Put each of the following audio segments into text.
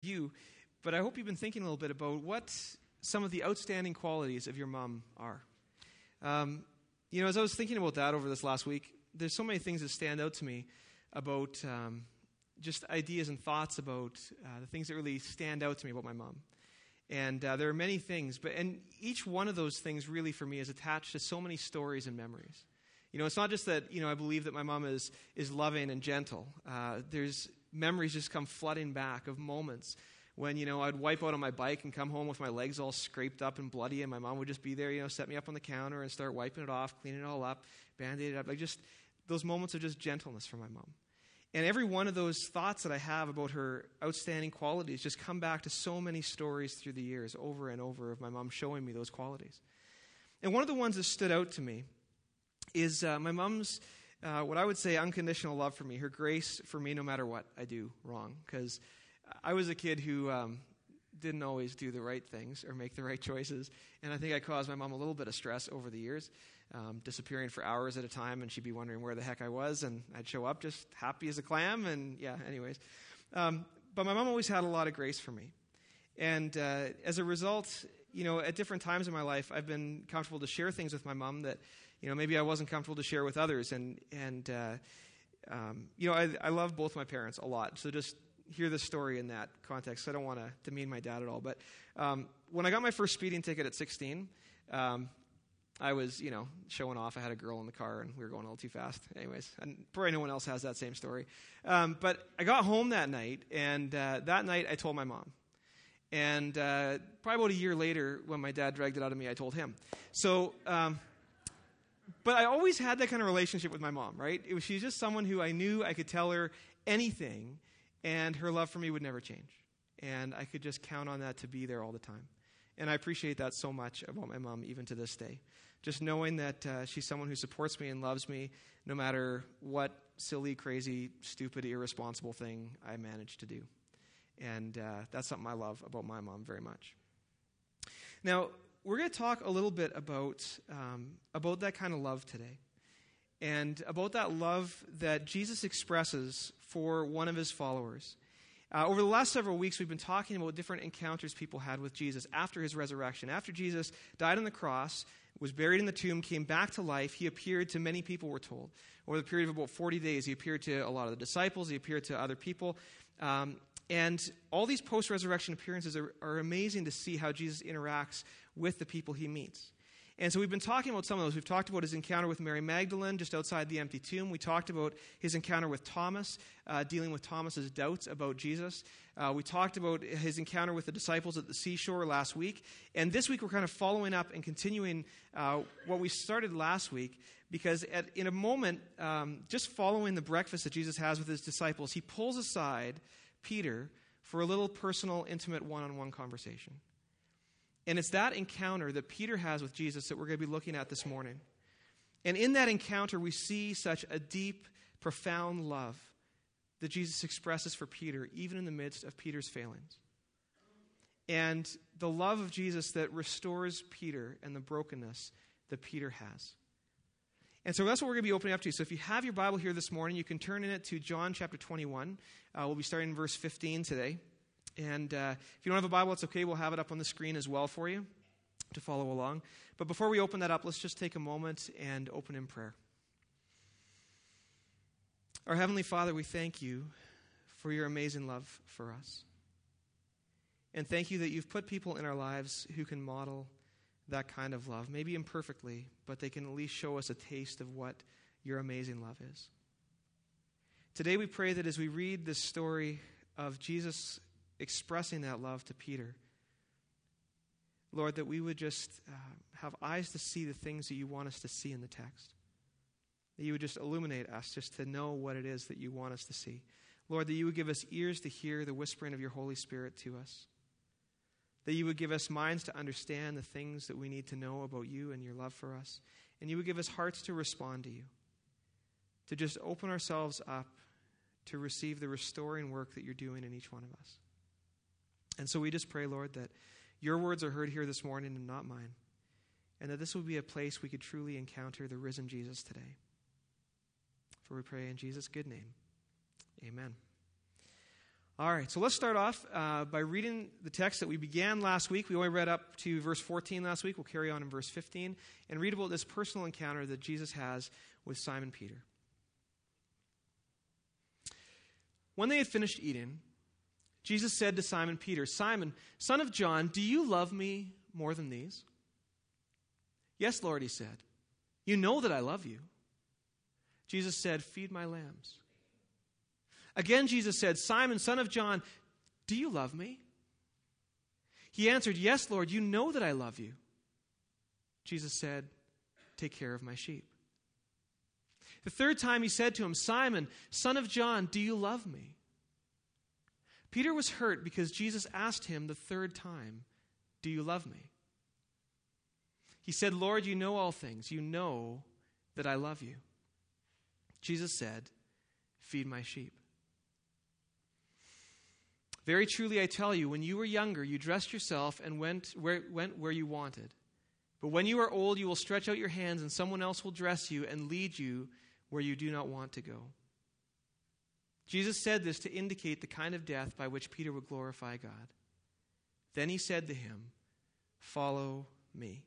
you, but I hope you've been thinking a little bit about what some of the outstanding qualities of your mom are. As I was thinking about that over this last week, there's so many things that stand out to me about just ideas and thoughts about the things that really stand out to me about my mom. And there are many things, and each one of those things really for me is attached to so many stories and memories. It's not just that, I believe that my mom is loving and gentle. There's memories just come flooding back of moments when, I'd wipe out on my bike and come home with my legs all scraped up and bloody, and my mom would just be there, set me up on the counter and start wiping it off, cleaning it all up, band-aid it up. Like just those moments of just gentleness from my mom. And every one of those thoughts that I have about her outstanding qualities just come back to so many stories through the years, over and over, of my mom showing me those qualities. And one of the ones that stood out to me is my mom's, what I would say, unconditional love for me, her grace for me no matter what I do wrong. Because I was a kid who didn't always do the right things or make the right choices. And I think I caused my mom a little bit of stress over the years, disappearing for hours at a time, and she'd be wondering where the heck I was, and I'd show up just happy as a clam, and anyways. But my mom always had a lot of grace for me. And as a result, at different times in my life, I've been comfortable to share things with my mom that, maybe I wasn't comfortable to share with others. I love both my parents a lot. So just hear the story in that context. I don't want to demean my dad at all. But when I got my first speeding ticket at 16, I was, showing off. I had a girl in the car, and we were going a little too fast. Anyways, and probably no one else has that same story. But I got home that night, and that night I told my mom. And probably about a year later, when my dad dragged it out of me, I told him. So, but I always had that kind of relationship with my mom, right? She's just someone who I knew I could tell her anything, and her love for me would never change. And I could just count on that to be there all the time. And I appreciate that so much about my mom, even to this day. Just knowing that she's someone who supports me and loves me no matter what silly, crazy, stupid, irresponsible thing I manage to do. And that's something I love about my mom very much. Now, we're going to talk a little bit about that kind of love today. And about that love that Jesus expresses for one of his followers. Over the last several weeks, we've been talking about different encounters people had with Jesus after his resurrection. After Jesus died on the cross, was buried in the tomb, came back to life, he appeared to many people, we're told. Over the period of about 40 days, he appeared to a lot of the disciples, he appeared to other people. And all these post-resurrection appearances are amazing to see how Jesus interacts with the people he meets. And so we've been talking about some of those. We've talked about his encounter with Mary Magdalene just outside the empty tomb. We talked about his encounter with Thomas, dealing with Thomas's doubts about Jesus. We talked about his encounter with the disciples at the seashore last week. And this week we're kind of following up and continuing what we started last week, because in a moment, just following the breakfast that Jesus has with his disciples, he pulls aside Peter for a little personal, intimate, one-on-one conversation. And it's that encounter that Peter has with Jesus that we're going to be looking at this morning. And in that encounter, we see such a deep, profound love that Jesus expresses for Peter, even in the midst of Peter's failings. And the love of Jesus that restores Peter and the brokenness that Peter has. And so that's what we're going to be opening up to. So if you have your Bible here this morning, you can turn in it to John chapter 21. We'll be starting in verse 15 today. And if you don't have a Bible, it's okay. We'll have it up on the screen as well for you to follow along. But before we open that up, let's just take a moment and open in prayer. Our Heavenly Father, we thank you for your amazing love for us. And thank you that you've put people in our lives who can model that kind of love, maybe imperfectly, but they can at least show us a taste of what your amazing love is. Today we pray that as we read this story of Jesus expressing that love to Peter, Lord, that we would just have eyes to see the things that you want us to see in the text. That you would just illuminate us just to know what it is that you want us to see. Lord, that you would give us ears to hear the whispering of your Holy Spirit to us. That you would give us minds to understand the things that we need to know about you and your love for us. And you would give us hearts to respond to you. To just open ourselves up to receive the restoring work that you're doing in each one of us. And so we just pray, Lord, that your words are heard here this morning and not mine. And that this will be a place we could truly encounter the risen Jesus today. For we pray in Jesus' good name. Amen. All right, so let's start off by reading the text that we began last week. We only read up to verse 14 last week. We'll carry on in verse 15 and read about this personal encounter that Jesus has with Simon Peter. When they had finished eating, Jesus said to Simon Peter, "Simon, son of John, do you love me more than these?" "Yes, Lord," he said. "You know that I love you." Jesus said, "Feed my lambs." Again, Jesus said, "Simon, son of John, do you love me?" He answered, "Yes, Lord, you know that I love you." Jesus said, "Take care of my sheep." The third time he said to him, "Simon, son of John, do you love me?" Peter was hurt because Jesus asked him the third time, "Do you love me?" He said, "Lord, you know all things. You know that I love you." Jesus said, "Feed my sheep." "Very truly I tell you, when you were younger, you dressed yourself and went where you wanted. But when you are old, you will stretch out your hands, and someone else will dress you and lead you where you do not want to go." Jesus said this to indicate the kind of death by which Peter would glorify God. Then he said to him, "Follow me."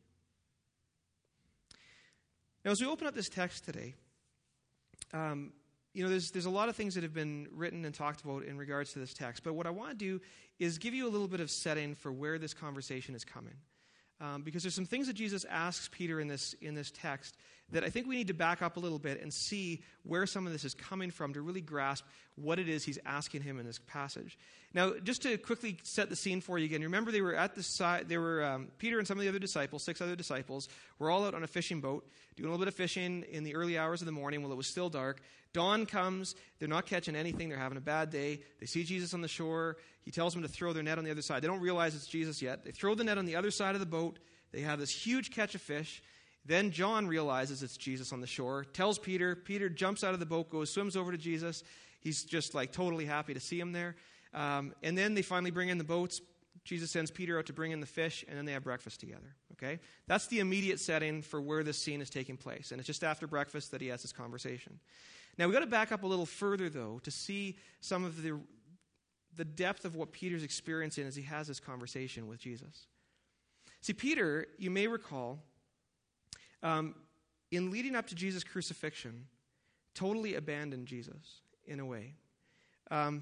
Now, as we open up this text today, there's a lot of things that have been written and talked about in regards to this text. But what I want to do is give you a little bit of setting for where this conversation is coming. Because there's some things that Jesus asks Peter in this text that I think we need to back up a little bit and see where some of this is coming from to really grasp what it is he's asking him in this passage. Now, just to quickly set the scene for you again, remember they were at the side. Peter and some of the other disciples, 6 other disciples, were all out on a fishing boat, doing a little bit of fishing in the early hours of the morning while it was still dark. Dawn comes. They're not catching anything. They're having a bad day. They see Jesus on the shore. He tells them to throw their net on the other side. They don't realize it's Jesus yet. They throw the net on the other side of the boat. They have this huge catch of fish. Then John realizes it's Jesus on the shore, tells Peter. Peter jumps out of the boat, swims over to Jesus. He's just like totally happy to see him there. And then they finally bring in the boats. Jesus sends Peter out to bring in the fish, and then they have breakfast together. Okay? That's the immediate setting for where this scene is taking place. And it's just after breakfast that he has this conversation. Now, we've got to back up a little further, though, to see some of the depth of what Peter's experiencing as he has this conversation with Jesus. See, Peter, you may recall, in leading up to Jesus' crucifixion, totally abandoned Jesus in a way. And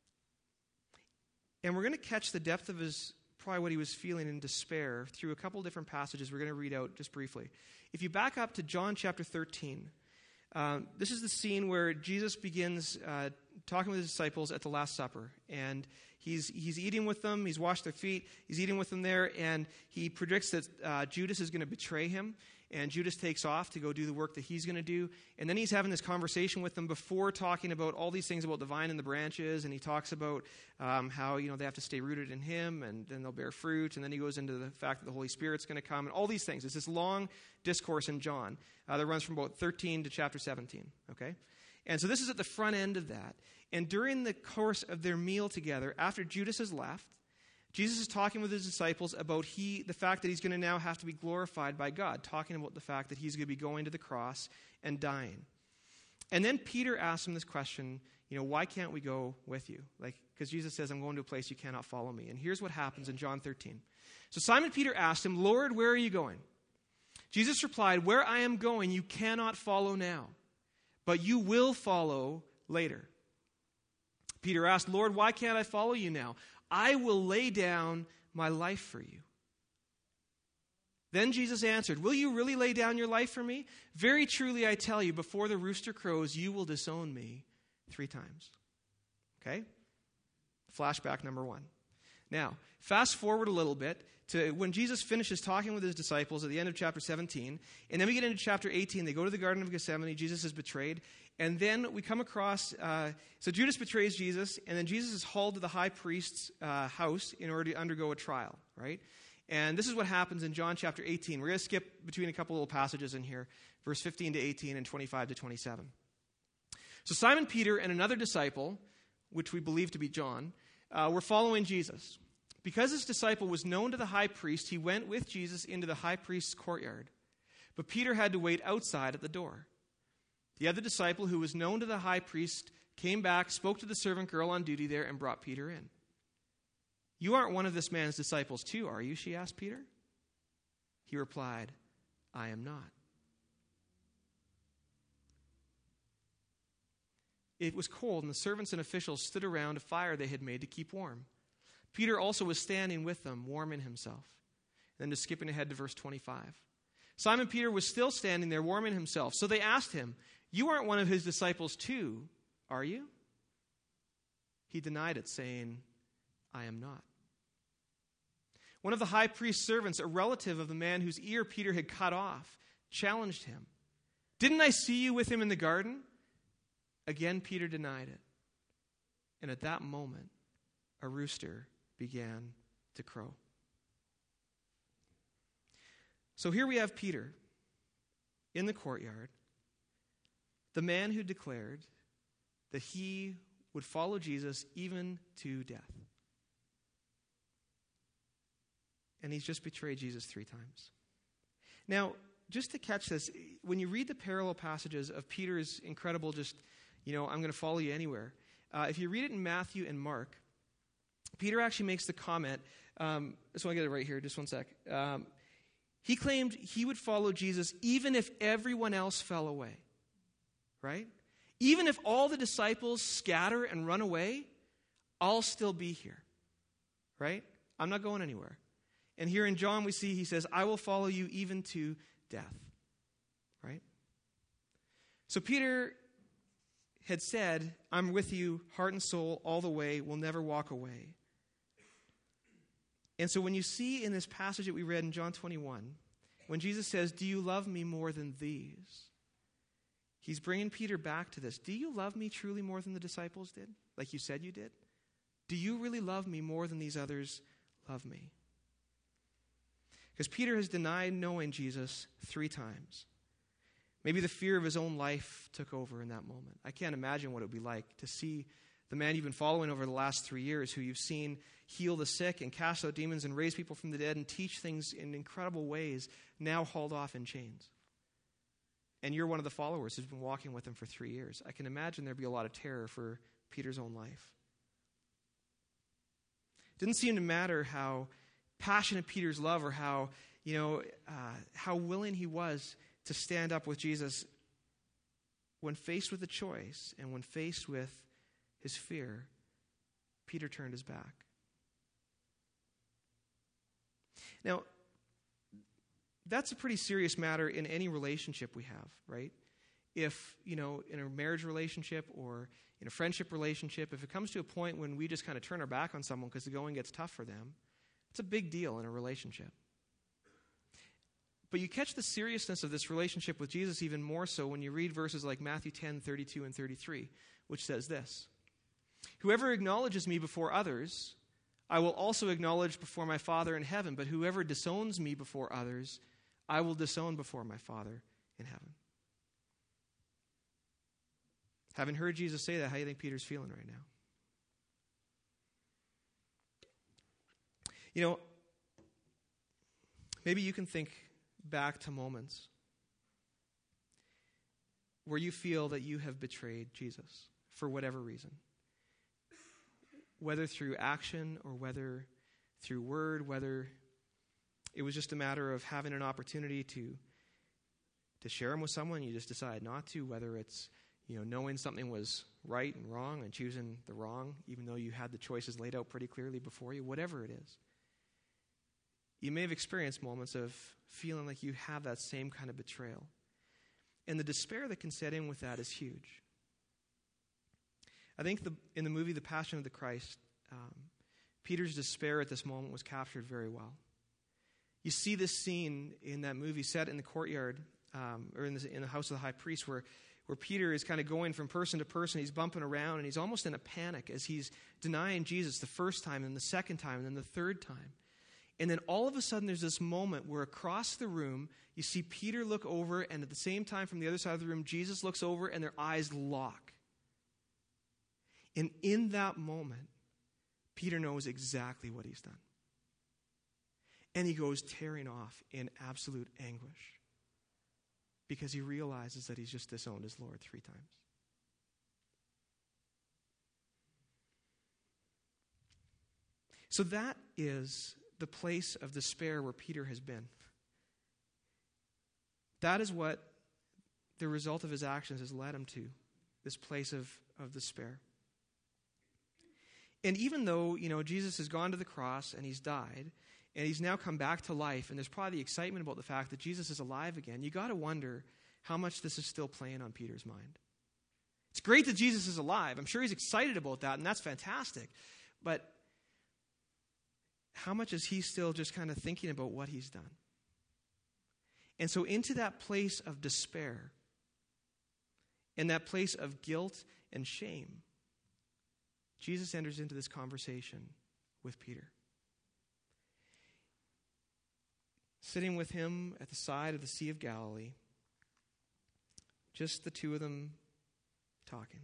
we're going to catch the depth of probably what he was feeling in despair through a couple different passages we're going to read out just briefly. If you back up to John chapter 13, this is the scene where Jesus begins talking with his disciples at the Last Supper. And he's eating with them. He's washed their feet. He's eating with them there. And he predicts that Judas is going to betray him. And Judas takes off to go do the work that he's going to do. And then he's having this conversation with them before talking about all these things about the vine and the branches. And he talks about how they have to stay rooted in him, and then they'll bear fruit. And then he goes into the fact that the Holy Spirit's going to come, and all these things. It's this long discourse in John that runs from about 13 to chapter 17. Okay, and so this is at the front end of that. And during the course of their meal together, after Judas has left, Jesus is talking with his disciples about the fact that he's going to now have to be glorified by God, talking about the fact that he's going to be going to the cross and dying. And then Peter asks him this question, why can't we go with you? Because Jesus says, "I'm going to a place you cannot follow me." And here's what happens in John 13. So Simon Peter asked him, "Lord, where are you going?" Jesus replied, "Where I am going, you cannot follow now, but you will follow later." Peter asked, "Lord, why can't I follow you now? I will lay down my life for you." Then Jesus answered, "Will you really lay down your life for me? Very truly I tell you, before the rooster crows, you will disown me 3 times. Okay? Flashback number 1. Now, fast forward a little bit to when Jesus finishes talking with his disciples at the end of chapter 17, and then we get into chapter 18. They go to the Garden of Gethsemane. Jesus is betrayed. And then we come across, so Judas betrays Jesus, and then Jesus is hauled to the high priest's house in order to undergo a trial, right? And this is what happens in John chapter 18. We're going to skip between a couple little passages in here, verse 15 to 18 and 25 to 27. So Simon Peter and another disciple, which we believe to be John, were following Jesus. Because this disciple was known to the high priest, he went with Jesus into the high priest's courtyard. But Peter had to wait outside at the door. The other disciple, who was known to the high priest, came back, spoke to the servant girl on duty there, and brought Peter in. "You aren't one of this man's disciples too, are you?" she asked Peter. He replied, "I am not." It was cold, and the servants and officials stood around a fire they had made to keep warm. Peter also was standing with them, warming himself. And then just skipping ahead to verse 25. Simon Peter was still standing there, warming himself. So they asked him, "You aren't one of his disciples too, are you?" He denied it, saying, "I am not." One of the high priest's servants, a relative of the man whose ear Peter had cut off, challenged him. "Didn't I see you with him in the garden?" Again, Peter denied it. And at that moment, a rooster began to crow. So here we have Peter in the courtyard, the man who declared that he would follow Jesus even to death. And he's just betrayed Jesus 3 times. Now, just to catch this, when you read the parallel passages of Peter's incredible I'm going to follow you anywhere. If you read it in Matthew and Mark, Peter actually makes the comment, so I get it right here, just one sec. He claimed he would follow Jesus even if everyone else fell away, right? Even if all the disciples scatter and run away, I'll still be here, right? I'm not going anywhere. And here in John we see he says, "I will follow you even to death," right? So Peter had said, "I'm with you, heart and soul, all the way, will never walk away." And so when you see in this passage that we read in John 21, when Jesus says, "Do you love me more than these?" He's bringing Peter back to this. Do you love me truly more than the disciples did? Like you said you did? Do you really love me more than these others love me? Because Peter has denied knowing Jesus 3 times. Maybe the fear of his own life took over in that moment. I can't imagine what it would be like to see the man you've been following over the last 3 years, who you've seen heal the sick and cast out demons and raise people from the dead and teach things in incredible ways, now hauled off in chains. And you're one of the followers who's been walking with him for 3 years. I can imagine there'd be a lot of terror for Peter's own life. It didn't seem to matter how passionate Peter's love or how willing he was to stand up with Jesus. When faced with a choice and when faced with his fear, Peter turned his back. Now, that's a pretty serious matter in any relationship we have, right? If, in a marriage relationship or in a friendship relationship, if it comes to a point when we just kind of turn our back on someone because the going gets tough for them, it's a big deal in a relationship. But you catch the seriousness of this relationship with Jesus even more so when you read verses like Matthew 10:32 and 33, which says this: "Whoever acknowledges me before others, I will also acknowledge before my Father in heaven. But whoever disowns me before others, I will disown before my Father in heaven." Having heard Jesus say that, how do you think Peter's feeling right now? Maybe you can think back to moments where you feel that you have betrayed Jesus for whatever reason. Whether through action or whether through word, whether it was just a matter of having an opportunity to share them with someone and you just decide not to, whether it's knowing something was right and wrong and choosing the wrong even though you had the choices laid out pretty clearly before you, whatever it is. You may have experienced moments of feeling like you have that same kind of betrayal. And the despair that can set in with that is huge. I think in the movie The Passion of the Christ, Peter's despair at this moment was captured very well. You see this scene in that movie set in the courtyard, or in the house of the high priest, where Peter is kind of going from person to person. He's bumping around, and he's almost in a panic as he's denying Jesus the first time, and the second time, and then the third time. And then all of a sudden there's this moment where across the room you see Peter look over, and at the same time from the other side of the room Jesus looks over, and their eyes lock. And in that moment, Peter knows exactly what he's done. And he goes tearing off in absolute anguish because he realizes that he's just disowned his Lord 3 times. So that is the place of despair where Peter has been. That is what the result of his actions has led him to, this place of despair. And even though, Jesus has gone to the cross and he's died, and he's now come back to life, and there's probably the excitement about the fact that Jesus is alive again, you got to wonder how much this is still playing on Peter's mind. It's great that Jesus is alive. I'm sure he's excited about that, and that's fantastic. But how much is he still just kind of thinking about what he's done? And so into that place of despair, in that place of guilt and shame, Jesus enters into this conversation with Peter. Sitting with him at the side of the Sea of Galilee, just the two of them talking.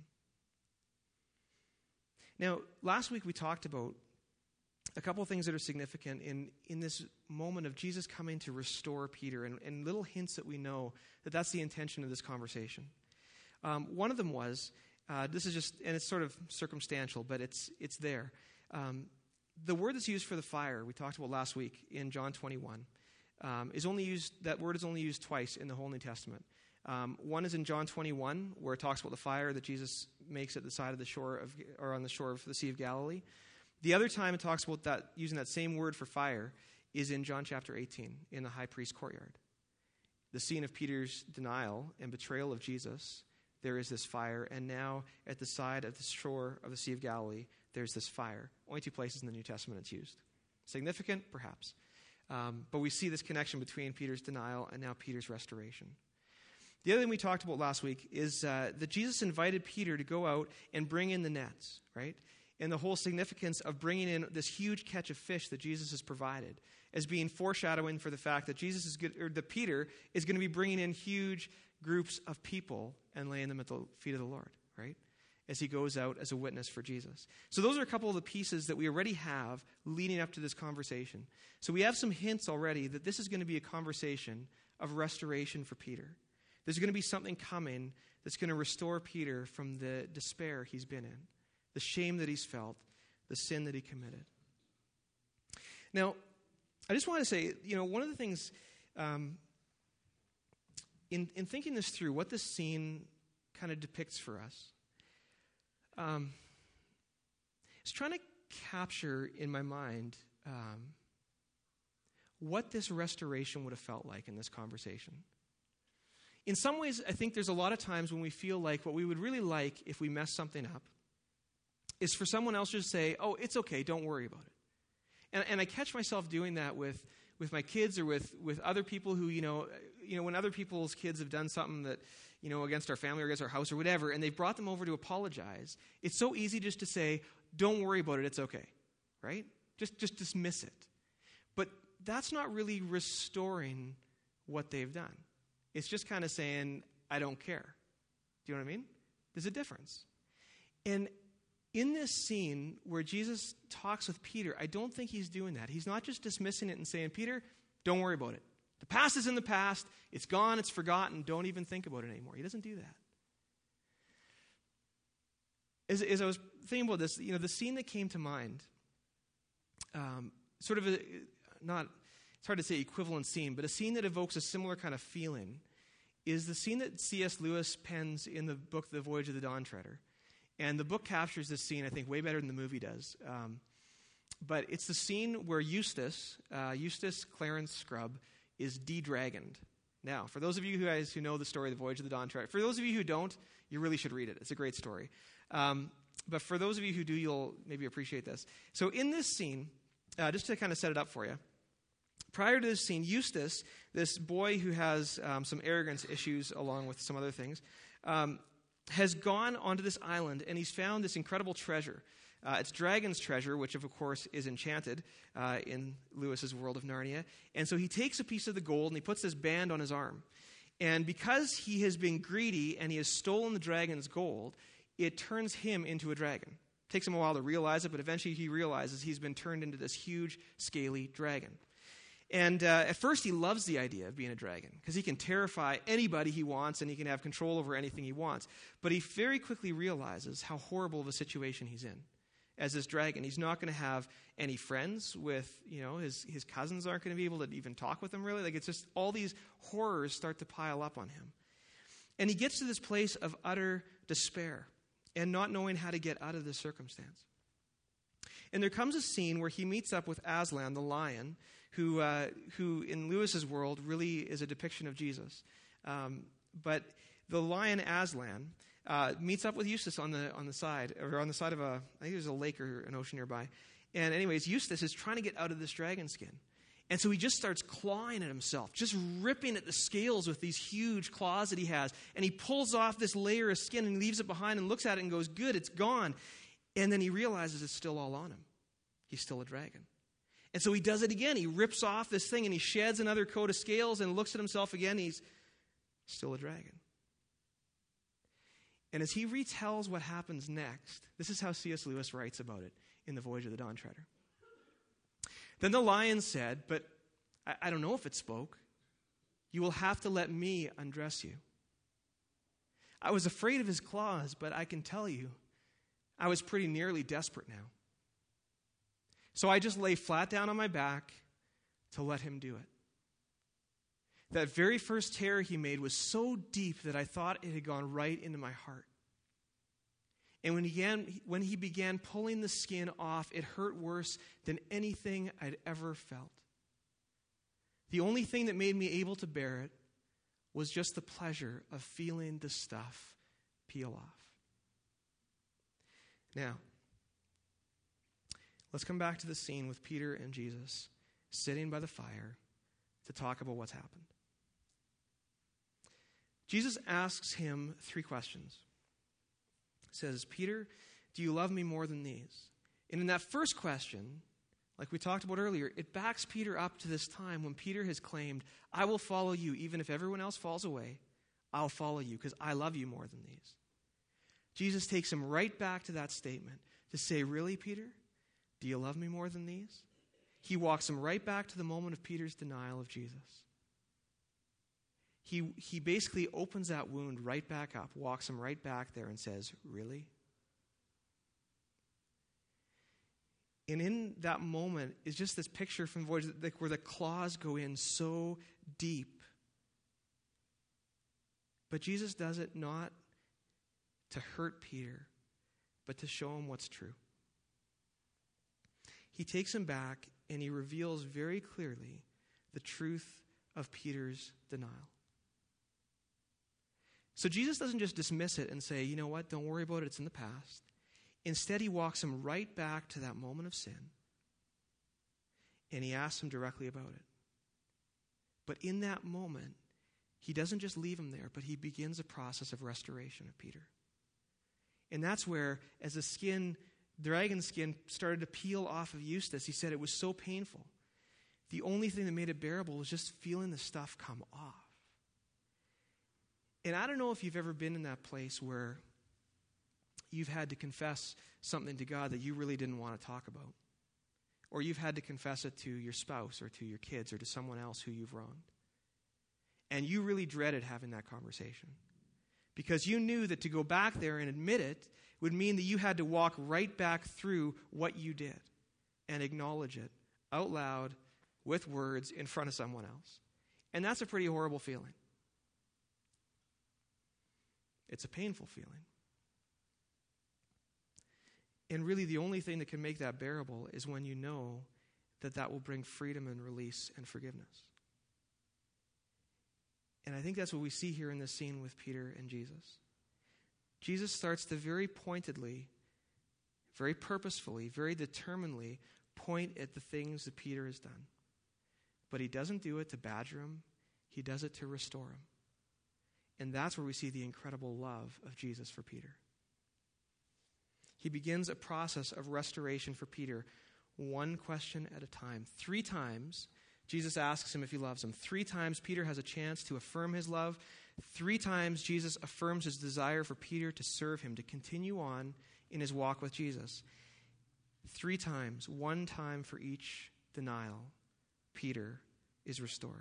Now, last week we talked about a couple of things that are significant in this moment of Jesus coming to restore Peter, and little hints that we know that that's the intention of this conversation. One of them was, this is just, and it's sort of circumstantial, but it's there. The word that's used for the fire, we talked about last week in John 21, that word is only used twice in the whole New Testament. One is in John 21, where it talks about the fire that Jesus makes at the side of the shore or on the shore of the Sea of Galilee. The other time it talks about that, using that same word for fire, is in John chapter 18, in the high priest's courtyard. The scene of Peter's denial and betrayal of Jesus, there is this fire, and now at the side of the shore of the Sea of Galilee, there's this fire. Only two places in the New Testament it's used. Significant? Perhaps. But we see this connection between Peter's denial and now Peter's restoration. The other thing we talked about last week is that Jesus invited Peter to go out and bring in the nets, right? And the whole significance of bringing in this huge catch of fish that Jesus has provided as being foreshadowing for the fact that that Peter is going to be bringing in huge groups of people and laying them at the feet of the Lord, right? As he goes out as a witness for Jesus. So those are a couple of the pieces that we already have leading up to this conversation. So we have some hints already that this is going to be a conversation of restoration for Peter. There's going to be something coming that's going to restore Peter from the despair he's been in, the shame that he's felt, the sin that he committed. Now, I just want to say, one of the things, in thinking this through, what this scene kind of depicts for us, is trying to capture in my mind what this restoration would have felt like in this conversation. In some ways, I think there's a lot of times when we feel like what we would really like if we mess something up is for someone else to say, oh, it's okay, don't worry about it. And I catch myself doing that with my kids or with other people who, when other people's kids have done something that, against our family or against our house or whatever, and they've brought them over to apologize, it's so easy just to say, don't worry about it, it's okay, right? Just dismiss it. But that's not really restoring what they've done. It's just kind of saying, I don't care. Do you know what I mean? There's a difference. And in this scene where Jesus talks with Peter, I don't think he's doing that. He's not just dismissing it and saying, Peter, don't worry about it. The past is in the past. It's gone. It's forgotten. Don't even think about it anymore. He doesn't do that. As I was thinking about this, the scene that came to mind, it's hard to say equivalent scene, but a scene that evokes a similar kind of feeling is the scene that C.S. Lewis pens in the book The Voyage of the Dawn Treader. And the book captures this scene, I think, way better than the movie does. But it's the scene where Eustace Clarence Scrubb, is de-dragoned. Now, for those of you guys who know the story of The Voyage of the Dawn Treader, for those of you who don't, you really should read it. It's a great story. But for those of you who do, you'll maybe appreciate this. So in this scene, just to kind of set it up for you, prior to this scene, Eustace, this boy who has some arrogance issues along with some other things, has gone onto this island and he's found this incredible treasure. It's Dragon's treasure, which of course is enchanted in Lewis's world of Narnia. And so he takes a piece of the gold and he puts this band on his arm. And because he has been greedy and he has stolen the dragon's gold, it turns him into a dragon. It takes him a while to realize it, but eventually he realizes he's been turned into this huge, scaly dragon. And at first he loves the idea of being a dragon because he can terrify anybody he wants and he can have control over anything he wants. But he very quickly realizes how horrible of a situation he's in as this dragon. He's not going to have any friends with, his cousins aren't going to be able to even talk with him really. Like, it's just all these horrors start to pile up on him. And he gets to this place of utter despair and not knowing how to get out of this circumstance. And there comes a scene where he meets up with Aslan, the lion, who in Lewis's world really is a depiction of Jesus. But the lion Aslan meets up with Eustace on the side of I think there's a lake or an ocean nearby. And anyways, Eustace is trying to get out of this dragon skin. And so he just starts clawing at himself, just ripping at the scales with these huge claws that he has. And he pulls off this layer of skin and leaves it behind and looks at it and goes, good, it's gone. And then he realizes it's still all on him. He's still a dragon. And so he does it again. He rips off this thing and he sheds another coat of scales and looks at himself again. He's still a dragon. And as he retells what happens next, this is how C.S. Lewis writes about it in The Voyage of the Dawn Treader. Then the lion said, but I don't know if it spoke. You will have to let me undress you. I was afraid of his claws, but I can tell you, I was pretty nearly desperate now. So I just lay flat down on my back to let him do it. That very first tear he made was so deep that I thought it had gone right into my heart. And when he began pulling the skin off, it hurt worse than anything I'd ever felt. The only thing that made me able to bear it was just the pleasure of feeling the stuff peel off. Now, let's come back to the scene with Peter and Jesus sitting by the fire to talk about what's happened. Jesus asks him 3 questions. He says, Peter, do you love me more than these? And in that first question, like we talked about earlier, it backs Peter up to this time when Peter has claimed, I will follow you even if everyone else falls away. I'll follow you because I love you more than these. Jesus takes him right back to that statement to say, really, Peter? Do you love me more than these? He walks him right back to the moment of Peter's denial of Jesus. He basically opens that wound right back up, walks him right back there and says, really? And in that moment is just this picture from the voyage where the claws go in so deep. But Jesus does it not to hurt Peter, but to show him what's true. He takes him back and he reveals very clearly the truth of Peter's denial. So Jesus doesn't just dismiss it and say, you know what, don't worry about it, it's in the past. Instead, he walks him right back to that moment of sin, and he asks him directly about it. But in that moment, he doesn't just leave him there, but he begins a process of restoration of Peter. And that's where, as the dragon skin started to peel off of Eustace, he said it was so painful. The only thing that made it bearable was just feeling the stuff come off. And I don't know if you've ever been in that place where you've had to confess something to God that you really didn't want to talk about. Or you've had to confess it to your spouse or to your kids or to someone else who you've wronged. And you really dreaded having that conversation. Because you knew that to go back there and admit it would mean that you had to walk right back through what you did and acknowledge it out loud with words in front of someone else. And that's a pretty horrible feeling. It's a painful feeling. And really the only thing that can make that bearable is when you know that that will bring freedom and release and forgiveness. And I think that's what we see here in this scene with Peter and Jesus. Jesus starts to very pointedly, very purposefully, very determinedly point at the things that Peter has done. But he doesn't do it to badger him. He does it to restore him. And that's where we see the incredible love of Jesus for Peter. He begins a process of restoration for Peter, one question at a time. 3 times, Jesus asks him if he loves him. 3 times, Peter has a chance to affirm his love. 3 times, Jesus affirms his desire for Peter to serve him, to continue on in his walk with Jesus. 3 times, 1 time for each denial, Peter is restored.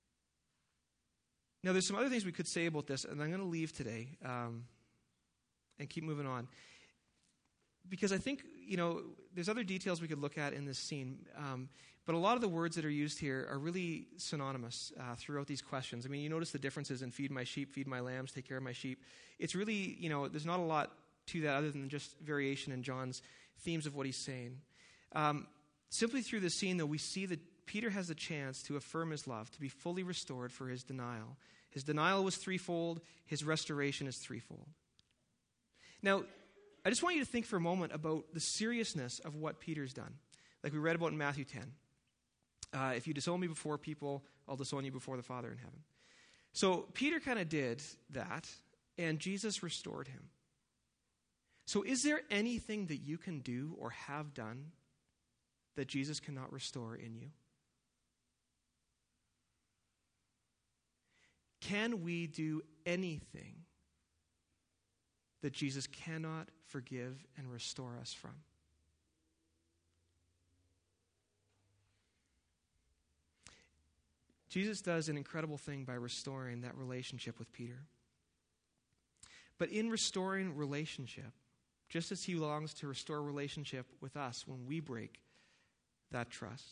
Now, there's some other things we could say about this, and I'm going to leave today. and keep moving on. Because I think, there's other details we could look at in this scene, but a lot of the words that are used here are really synonymous throughout these questions. I mean, you notice the differences in feed my sheep, feed my lambs, take care of my sheep. It's really, there's not a lot to that other than just variation in John's themes of what he's saying. Simply through this scene, though, we see that Peter has the chance to affirm his love, to be fully restored for his denial. His denial was threefold. His restoration is threefold. Now, I just want you to think for a moment about the seriousness of what Peter's done, like we read about in Matthew 10. If you disown me before people, I'll disown you before the Father in heaven. So Peter kind of did that, and Jesus restored him. So is there anything that you can do or have done that Jesus cannot restore in you? Can we do anything that Jesus cannot forgive and restore us from? Jesus does an incredible thing by restoring that relationship with Peter. But in restoring relationship, just as he longs to restore relationship with us when we break that trust,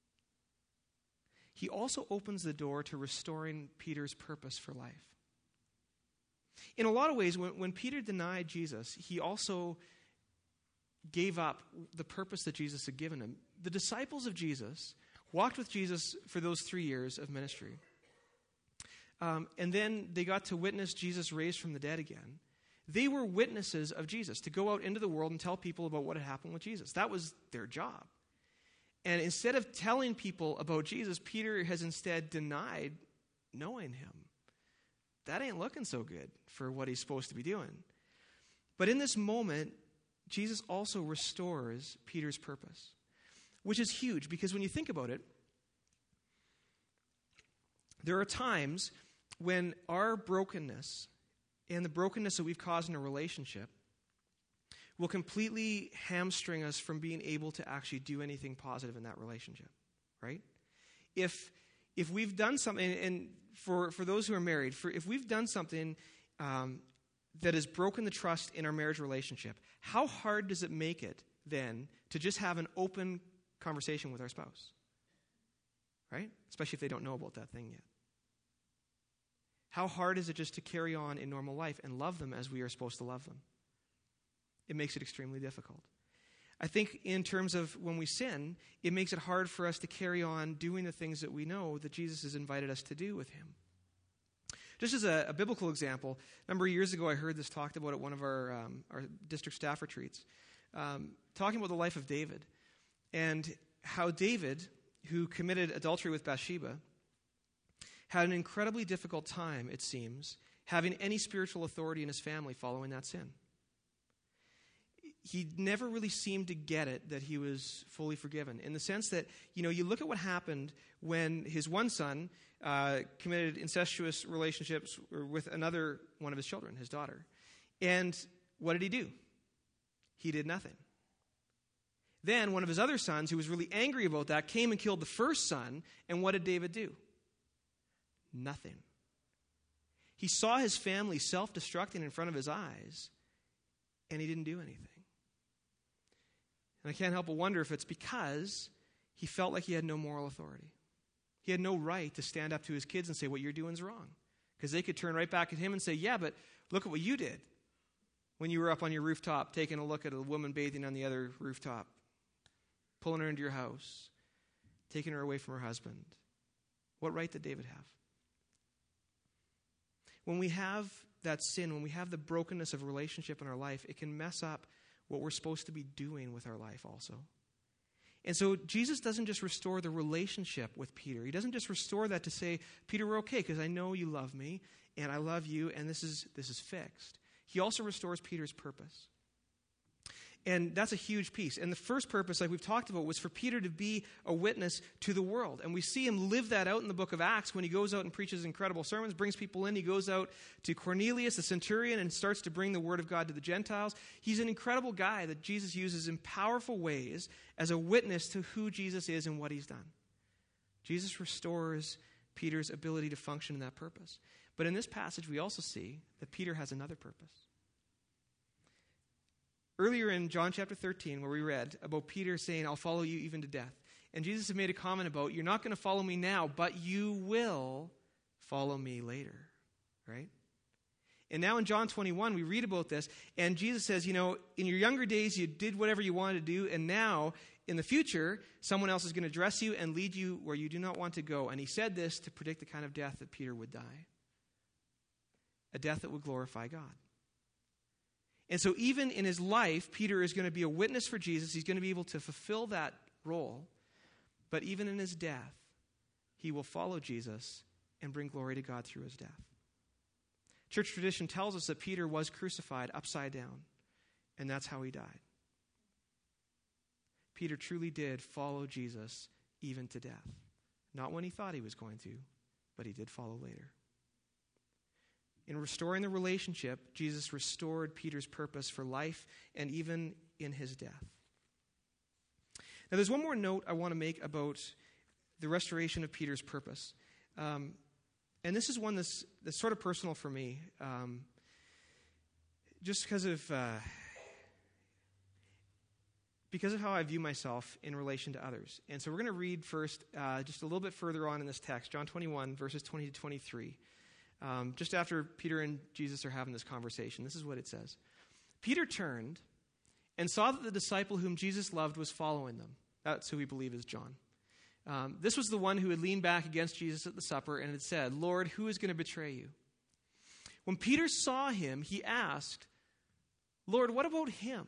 he also opens the door to restoring Peter's purpose for life. In a lot of ways, when Peter denied Jesus, he also gave up the purpose that Jesus had given him. The disciples of Jesus walked with Jesus for those 3 years of ministry. And then they got to witness Jesus raised from the dead again. They were witnesses of Jesus, to go out into the world and tell people about what had happened with Jesus. That was their job. And instead of telling people about Jesus, Peter has instead denied knowing him. That ain't looking so good for what he's supposed to be doing. But in this moment, Jesus also restores Peter's purpose, which is huge because when you think about it, there are times when our brokenness and the brokenness that we've caused in a relationship will completely hamstring us from being able to actually do anything positive in that relationship, right? If we've done something, and for those who are married, if we've done something that has broken the trust in our marriage relationship, how hard does it make it then to just have an open conversation with our spouse, right? Especially if they don't know about that thing yet. How hard is it just to carry on in normal life and love them as we are supposed to love them? It makes it extremely difficult. I think in terms of when we sin, it makes it hard for us to carry on doing the things that we know that Jesus has invited us to do with him. Just as a biblical example, a number of years ago I heard this talked about at one of our district staff retreats, talking about the life of David and how David, who committed adultery with Bathsheba, had an incredibly difficult time, it seems, having any spiritual authority in his family following that sin. He never really seemed to get it that he was fully forgiven, in the sense that, you look at what happened when his one son committed incestuous relationships with another one of his children, his daughter. And what did he do? He did nothing. Then one of his other sons, who was really angry about that, came and killed the first son, and what did David do? Nothing. He saw his family self-destructing in front of his eyes, and he didn't do anything. And I can't help but wonder if it's because he felt like he had no moral authority. He had no right to stand up to his kids and say, what you're doing is wrong. Because they could turn right back at him and say, yeah, but look at what you did when you were up on your rooftop taking a look at a woman bathing on the other rooftop, pulling her into your house, taking her away from her husband. What right did David have? When we have that sin, when we have the brokenness of relationship in our life, it can mess up what we're supposed to be doing with our life also. And so Jesus doesn't just restore the relationship with Peter. He doesn't just restore that to say, Peter, we're okay because I know you love me and I love you and this is fixed. He also restores Peter's purpose. And that's a huge piece. And the first purpose, like we've talked about, was for Peter to be a witness to the world. And we see him live that out in the book of Acts when he goes out and preaches incredible sermons, brings people in. He goes out to Cornelius, the centurion, and starts to bring the word of God to the Gentiles. He's an incredible guy that Jesus uses in powerful ways as a witness to who Jesus is and what he's done. Jesus restores Peter's ability to function in that purpose. But in this passage, we also see that Peter has another purpose. earlier in John chapter 13, where we read about Peter saying, I'll follow you even to death. And Jesus had made a comment about, you're not going to follow me now, but you will follow me later, right? And now in John 21, we read about this, and Jesus says, in your younger days, you did whatever you wanted to do, and now, in the future, someone else is going to dress you and lead you where you do not want to go. And he said this to predict the kind of death that Peter would die. A death that would glorify God. And so even in his life, Peter is going to be a witness for Jesus. He's going to be able to fulfill that role. But even in his death, he will follow Jesus and bring glory to God through his death. Church tradition tells us that Peter was crucified upside down, and that's how he died. Peter truly did follow Jesus even to death. Not when he thought he was going to, but he did follow later. In restoring the relationship, Jesus restored Peter's purpose for life and even in his death. Now, there's one more note I want to make about the restoration of Peter's purpose. And this is one that's sort of personal for me, just because of how I view myself in relation to others. And so we're going to read first, just a little bit further on in this text, John 21, verses 20 to 23. Just after Peter and Jesus are having this conversation, this is what it says. Peter turned and saw that the disciple whom Jesus loved was following them. That's who we believe is John. This was the one who had leaned back against Jesus at the supper and had said, Lord, who is going to betray you? When Peter saw him, he asked, Lord, what about him?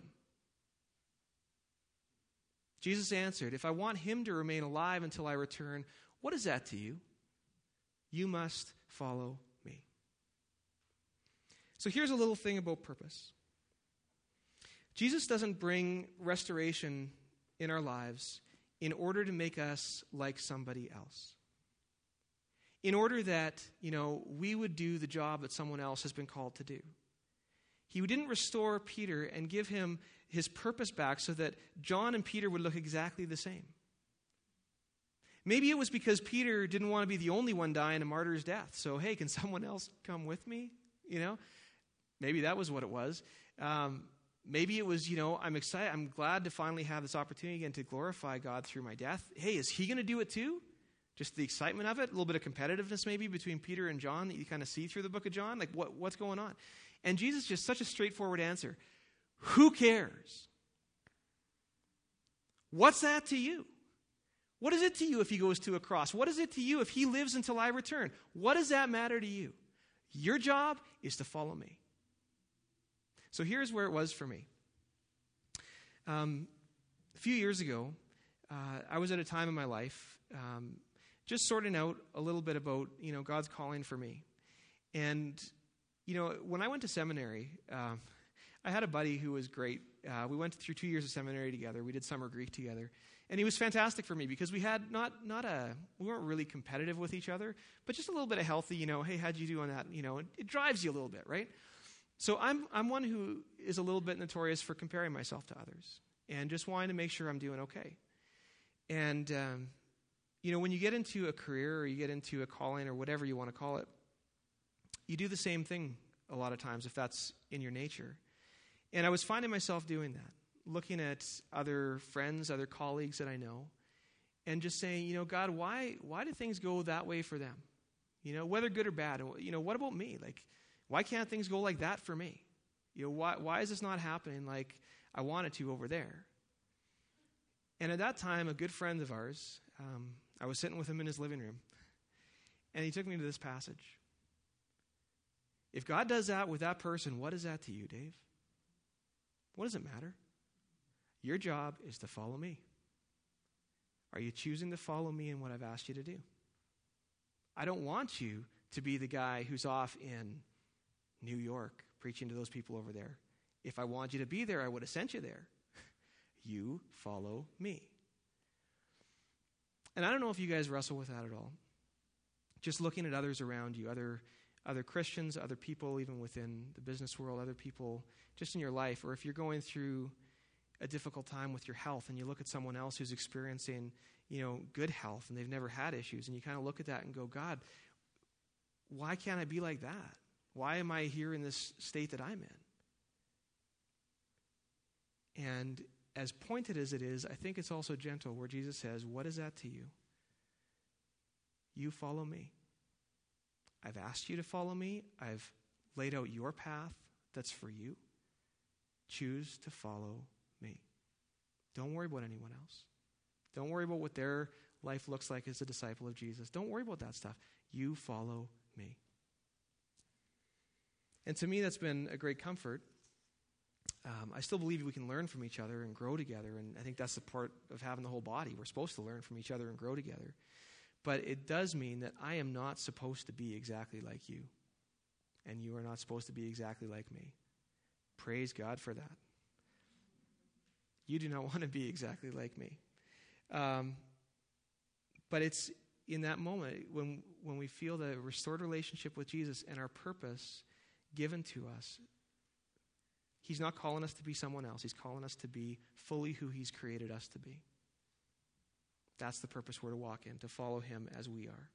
Jesus answered, if I want him to remain alive until I return, what is that to you? You must follow me. So here's a little thing about purpose. Jesus doesn't bring restoration in our lives in order to make us like somebody else. In order that, we would do the job that someone else has been called to do. He didn't restore Peter and give him his purpose back so that John and Peter would look exactly the same. Maybe it was because Peter didn't want to be the only one dying a martyr's death. So, hey, can someone else come with me? Maybe that was what it was. Maybe it was, I'm excited. I'm glad to finally have this opportunity again to glorify God through my death. Hey, is he going to do it too? Just the excitement of it, a little bit of competitiveness maybe between Peter and John that you kind of see through the book of John. Like, what's going on? And Jesus, just such a straightforward answer. Who cares? What's that to you? What is it to you if he goes to a cross? What is it to you if he lives until I return? What does that matter to you? Your job is to follow me. So here's where it was for me. A few years ago, I was at a time in my life just sorting out a little bit about, God's calling for me. And, when I went to seminary, I had a buddy who was great. We went through 2 years of seminary together. We did summer Greek together. And he was fantastic for me because we had we weren't really competitive with each other, but just a little bit of healthy, hey, how'd you do on that? It drives you a little bit, right? So I'm one who is a little bit notorious for comparing myself to others and just wanting to make sure I'm doing okay. And, when you get into a career or you get into a calling or whatever you want to call it, you do the same thing a lot of times if that's in your nature. And I was finding myself doing that, looking at other friends, other colleagues that I know, and just saying, God, why do things go that way for them? Whether good or bad. What about me? Like, why can't things go like that for me? Why is this not happening like I want it to over there? And at that time, a good friend of ours, I was sitting with him in his living room, and he took me to this passage. If God does that with that person, what is that to you, Dave? What does it matter? Your job is to follow me. Are you choosing to follow me in what I've asked you to do? I don't want you to be the guy who's off in New York preaching to those people over there. If I want you to be there, I would have sent you there. You follow me. And I don't know if you guys wrestle with that at all. Just looking at others around you, other Christians, other people even within the business world, other people just in your life, or if you're going through a difficult time with your health and you look at someone else who's experiencing, good health and they've never had issues, and you kind of look at that and go, God, why can't I be like that? Why am I here in this state that I'm in? And as pointed as it is, I think it's also gentle, where Jesus says, what is that to you? You follow me. I've asked you to follow me. I've laid out your path that's for you. Choose to follow me. Don't worry about anyone else. Don't worry about what their life looks like as a disciple of Jesus. Don't worry about that stuff. You follow me. And to me, that's been a great comfort. I still believe we can learn from each other and grow together, and I think that's the part of having the whole body. We're supposed to learn from each other and grow together. But it does mean that I am not supposed to be exactly like you, and you are not supposed to be exactly like me. Praise God for that. You do not want to be exactly like me. But it's in that moment when we feel the restored relationship with Jesus and our purpose given to us. He's not calling us to be someone else. He's calling us to be fully who he's created us to be. That's the purpose we're to walk in, to follow him as we are.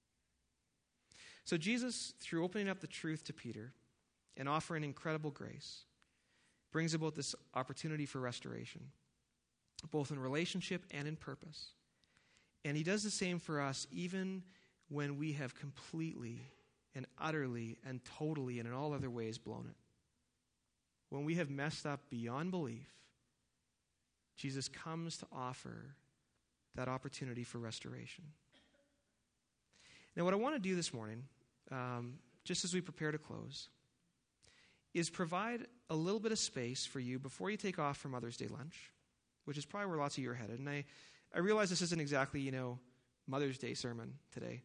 So Jesus, through opening up the truth to Peter and offering incredible grace, brings about this opportunity for restoration, both in relationship and in purpose. And he does the same for us even when we have completely and utterly and totally and in all other ways blown it. When we have messed up beyond belief, Jesus comes to offer that opportunity for restoration. Now, what I want to do this morning, just as we prepare to close, is provide a little bit of space for you before you take off for Mother's Day lunch, which is probably where lots of you are headed. And I realize this isn't exactly, Mother's Day sermon today.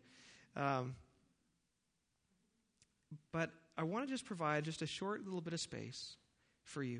But I want to just provide just a short little bit of space for you.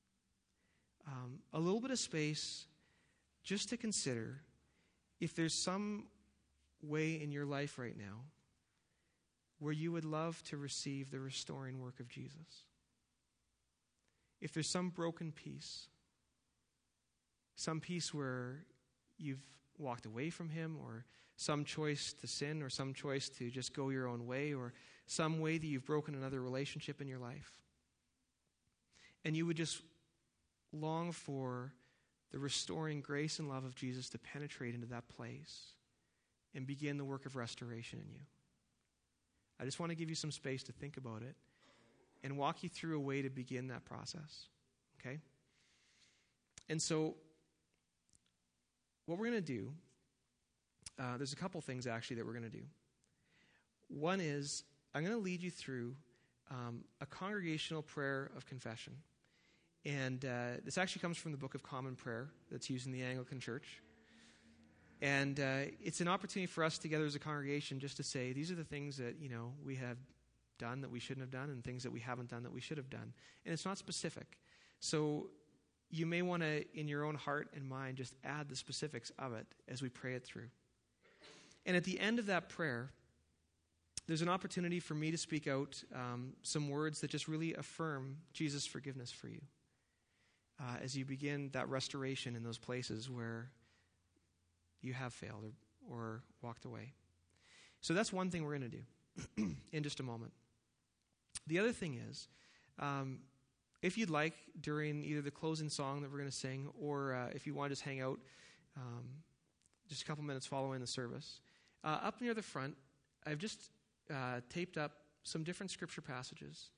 A little bit of space just to consider if there's some way in your life right now where you would love to receive the restoring work of Jesus. If there's some broken piece, some piece where you've walked away from him, or some choice to sin, or some choice to just go your own way, or some way that you've broken another relationship in your life, and you would just long for the restoring grace and love of Jesus to penetrate into that place and begin the work of restoration in you. I just want to give you some space to think about it and walk you through a way to begin that process. Okay? And so, what we're going to do, there's a couple things actually that we're going to do. One is, I'm going to lead you through a congregational prayer of confession. And this actually comes from the Book of Common Prayer that's used in the Anglican Church. And it's an opportunity for us together as a congregation just to say, these are the things that, we have done that we shouldn't have done, and things that we haven't done that we should have done. And it's not specific. So you may want to, in your own heart and mind, just add the specifics of it as we pray it through. And at the end of that prayer, there's an opportunity for me to speak out some words that just really affirm Jesus' forgiveness for you as you begin that restoration in those places where you have failed or walked away. So that's one thing we're going to do in just a moment. The other thing is, if you'd like, during either the closing song that we're going to sing, or if you want to just hang out just a couple minutes following the service, up near the front, I've just taped up some different scripture passages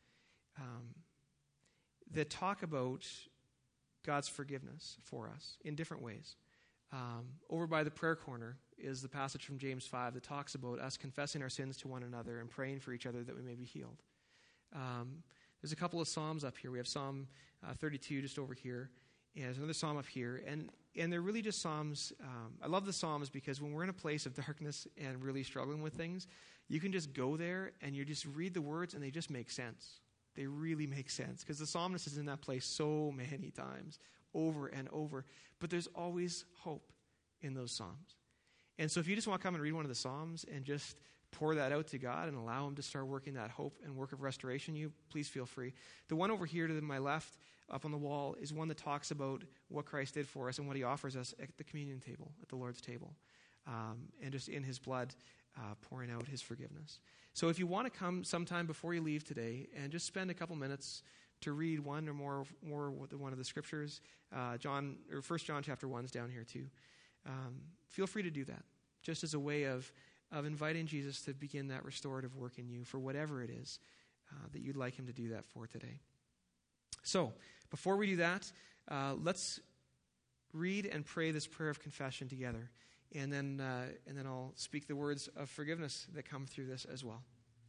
that talk about God's forgiveness for us in different ways. Over by the prayer corner is the passage from James 5 that talks about us confessing our sins to one another and praying for each other that we may be healed. There's a couple of Psalms up here. We have Psalm 32 just over here, and there's another Psalm up here. And they're really just Psalms. I love the Psalms because when we're in a place of darkness and really struggling with things, you can just go there and you just read the words and they just make sense. They really make sense because the psalmist is in that place so many times, over and over. But there's always hope in those Psalms. And so if you just want to come and read one of the Psalms and just pour that out to God and allow him to start working that hope and work of restoration, please feel free. The one over here to my left, up on the wall, is one that talks about what Christ did for us and what he offers us at the communion table, at the Lord's table, and just in his blood pouring out his forgiveness. So if you want to come sometime before you leave today and just spend a couple minutes to read one or more one of the scriptures, 1 John chapter 1 is down here too. Feel free to do that, just as a way of inviting Jesus to begin that restorative work in you for whatever it is that you'd like him to do that for today. So, before we do that, let's read and pray this prayer of confession together, and then I'll speak the words of forgiveness that come through this as well.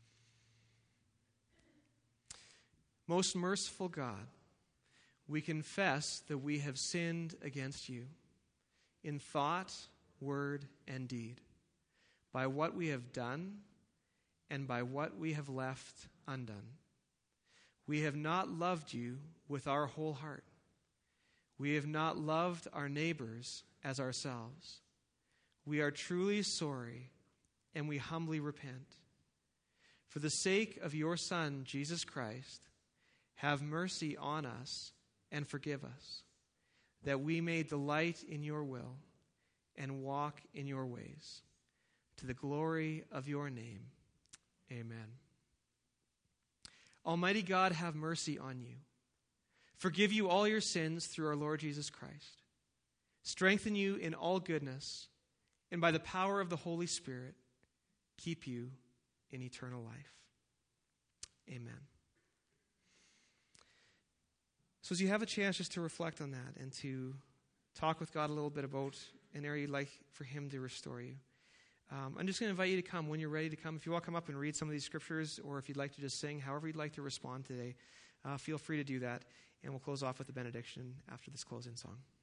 Most merciful God, we confess that we have sinned against you in thought, word, and deed, by what we have done and by what we have left undone. We have not loved you with our whole heart. We have not loved our neighbors as ourselves. We are truly sorry, and we humbly repent. For the sake of your Son, Jesus Christ, have mercy on us and forgive us, that we may delight in your will and walk in your ways, to the glory of your name. Amen. Almighty God, have mercy on you. Forgive you all your sins through our Lord Jesus Christ. Strengthen you in all goodness, and by the power of the Holy Spirit, keep you in eternal life. Amen. So as you have a chance just to reflect on that and to talk with God a little bit about an area you'd like for him to restore you, I'm just going to invite you to come when you're ready to come. If you want to come up and read some of these scriptures, or if you'd like to just sing, however you'd like to respond today, feel free to do that. And we'll close off with the benediction after this closing song.